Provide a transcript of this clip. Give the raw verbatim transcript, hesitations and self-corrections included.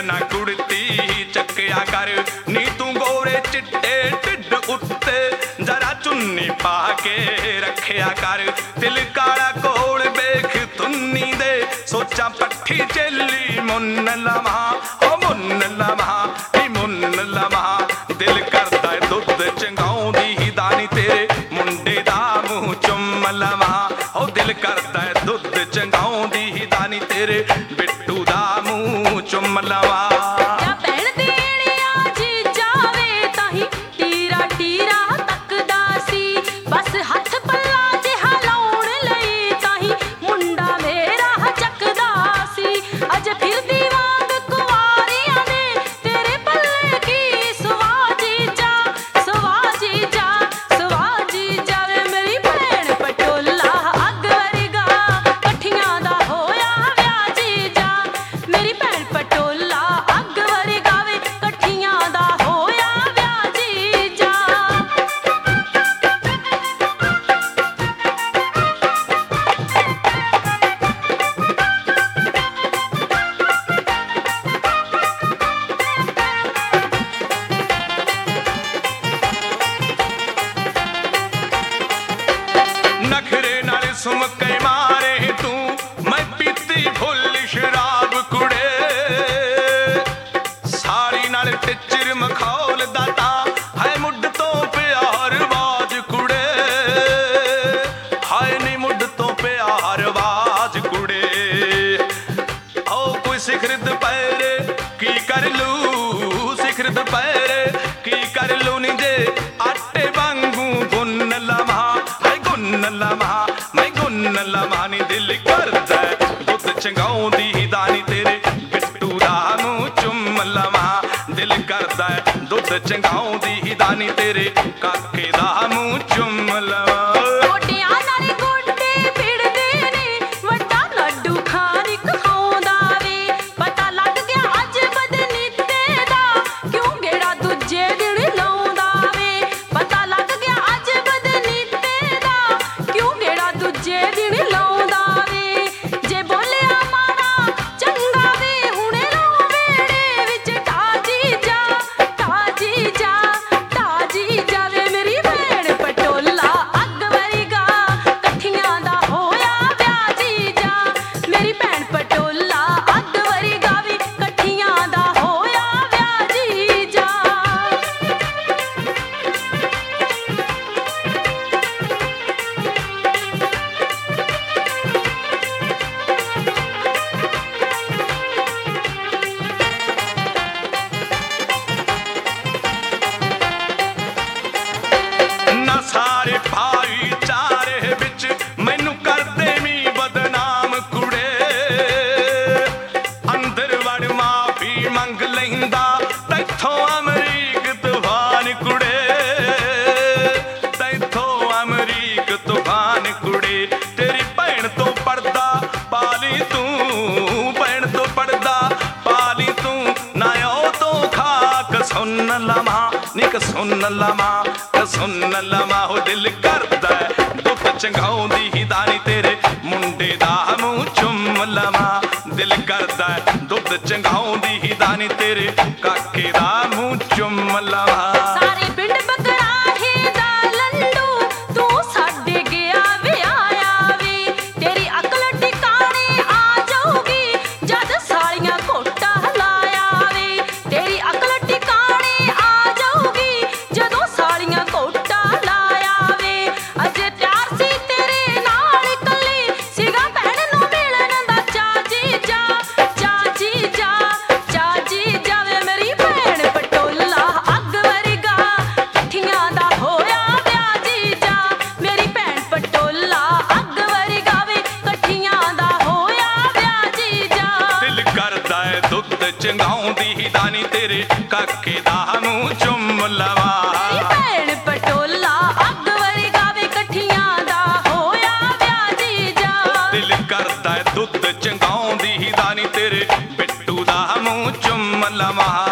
ना कुड़ती चक्या कर नी तू गोरे चिट्टे ढिड उत्ते जरा चुन्नी पा के रखया कर दिल काला कोल वेख तुन्नी दे सोचा पट्ठी चेली मुन्न लवा ओ मुन्न लवा नी मुन्न लवा दिल करदा दुध चंगाउंदी दानी तेरे मुंडे दा मूंह चुम लवा ओ दिल करदा दुध चंगाउंदी दानी तेरे बिट्टू दा मूंह चुम लवा सुमके मारे तू मैं पीती फुल शराब कुड़े सारी नाल टिचर मखौल दाता है मुड तो प्यार बाज कुड़े हाय नी मुड तो प्यार बाज कुड़े ओ कोई सिखरद पैरे की कर लू सिखरद पैरे की कर लू नी जे आटे वांगू गुन लवा है गुन लवा गुन लवानी दिल करदा दुध चंगाउंदी दानी तेरे बिट्टू दा मूंह चुम लवा दिल करदा दुध चंगाउंदी दानी तेरे काके दा मूंह चुम लवा सारे भाईचारे विच मैनू कर देवी बदनाम कुड़े अंदर वड़ माफी मंग लैंदा तैथों अमरीक तूफान कुड़े तैथों अमरीक तूफान कुड़े तेरी भैन तो पड़दा पाली तू भैन तो पड़दा पाली तू ना ओ तो खाक सुन लवा निक सुन लवा सुन लवा हो दिल करदा दुध चंगाउंदी दानी तेरे मुंडे दा मूंह चुम लवा दिल करदा दुध चंगाउंदी दानी तेरे काके दा मूंह चुम लवा सारे पिंड बकराहे दा लंडू तू साडे गया वे आया वे तेरी अकल ठिकाने आ जाऊगी जद सालियां कोटा लाया वे तेरी अकल ठिकाने आ जाऊगी जदों सालियां कोटा लाया वे अजे प्यार सी तेरे नाल कली सीगा भैन नूं मिलन दा चाची जा चाची जा चाची जावे मेरी भैन पटोला अग वरगा कठियां दा होया ब्याजी जा मेरी भैन पटोला अग वरगा वे कठियां दा होया ब्याजी जा दिल करदा है दुध चंगाउंदी दानी तेरे काके दा मूंह चुम लवा मेरी भैन पटोला अग वरगा वे कठियां दा होया ब्याजी जा दिल करदा है दुध चंगाउंदी दानी तेरे बिट्टू दा मूंह चुम लवा।